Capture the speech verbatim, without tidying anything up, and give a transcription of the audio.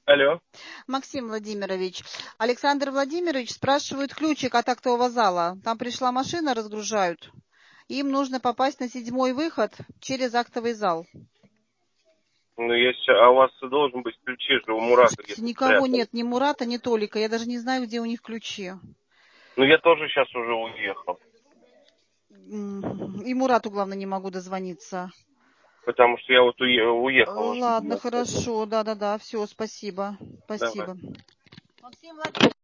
Алло. Максим Владимирович, Александр Владимирович спрашивает ключик от актового зала. Там пришла машина, разгружают. Им нужно попасть на седьмой выход через актовый зал. Ну, я сейчас... А у вас должен быть ключи же у Мурата где-то Никого спрятаны. нет, ни Мурата, ни Толика. Я даже не знаю, где у них ключи. Ну, я тоже сейчас уже уехал. М, И Мурату, главное, не могу дозвониться. Потому что я вот уе- уехал уже. Ладно, хорошо, да-да-да, все, спасибо, Давай. спасибо. Максим Владимирович.